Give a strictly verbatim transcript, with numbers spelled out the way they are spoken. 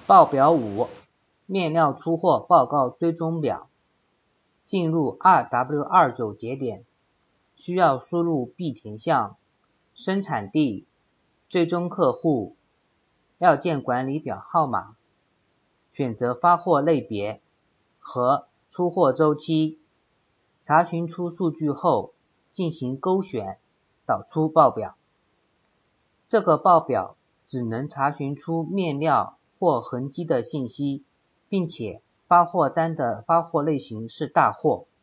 报表五，面料出货报告追踪表。进入 二 W 二十九 节点，需要输入必填项、生产地、最终客户、要件管理表号码，选择发货类别和出货周期。查询出数据后，进行勾选，导出报表。这个报表只能查询出面料或痕迹的信息，并且发货单的发货类型是大货。